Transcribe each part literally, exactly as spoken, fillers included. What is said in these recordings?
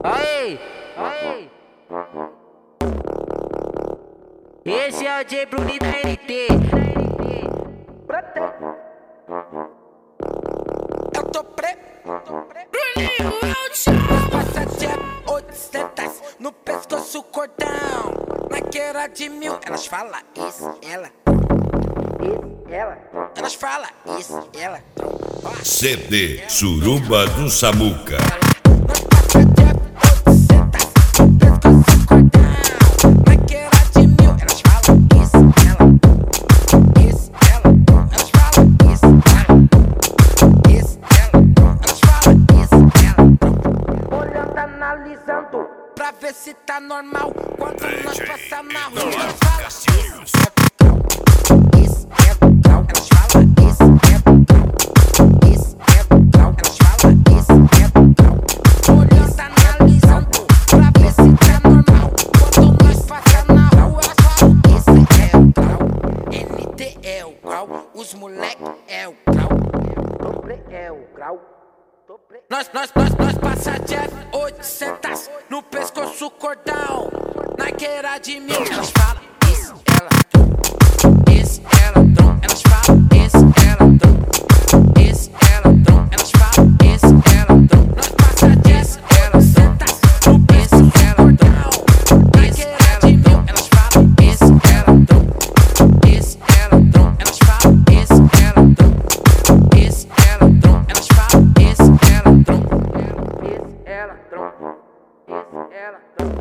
Aí, aí. Esse é o J Bruni da N T. Eu tô pre... Bruninho é o tchau. Passa de oitocentas no pescoço cordão. Naquela de mil, elas falam isso, ela. Isso, ela. Elas falam isso, ela. C D Suruba do Samuca. Analisando pra ver se tá normal. Quando nós passa na rua, Eduardo elas falam Castilhos. isso é grau, elas falam isso é grau, isso é grau, elas falam isso é grau. Olhando, analisando pra ver se tá normal. Quando nós passa na rua, elas falam isso é o grau. N T é o grau, os moleque é o grau, doble é o grau. Nós, nós, nós, nós passa de oitocentas no pescoço cordão. Naquela de mil, elas falam isso, ela. Isso, ela, tron, elas falam isso, ela, tron. Isso, ela, tron, elas falam isso, ela, tron. Nós passa de oitocentas no pescoço cordão. Naquela de mil, elas falam isso, ela, tron. Isso, ela, tron, elas falam isso, ela, tron. Isso, ela, tron, elas falam isso, ela, tron. Isso, ela, tron. Isso, ela, tron.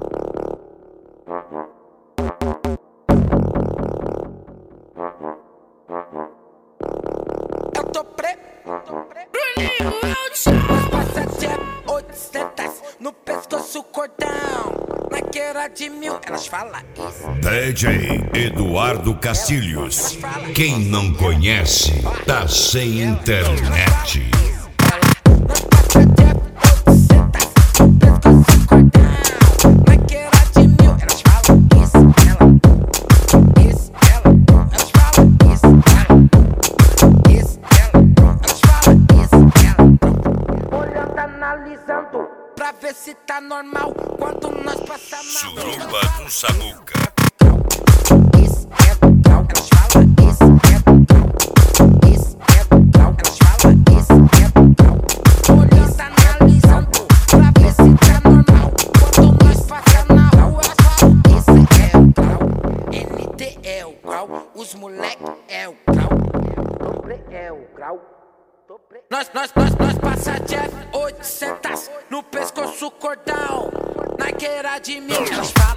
Eu tô pre... Bruninho é o tchau. Passa de oitocentas no pescoço cordão. Naquela de mil, elas falam isso. D J Eduardo Castilhos. Quem não conhece, tá sem internet. Nós passa de oitocentas no pescoço cordão. Naquela de mil, elas falam isso, ela. Isso, ela, elas falam isso, ela. Isso, ela, elas falam isso, ela. Olhando, analisando pra ver se tá normal. Quando nós passa na rua, Suruba do Samuca. isso é grau, elas falam isso é grau. Isso é grau, elas falam isso é grau. Olhando, analisando pra ver se tá normal. Quando nós passa na rua, elas falam isso é o grau. N T é o grau, os moleque é o grau, doble é o grau. Nós, nós, nós, nós passa de oitocentas no pescoço cordão. Naquela de mil, elas falam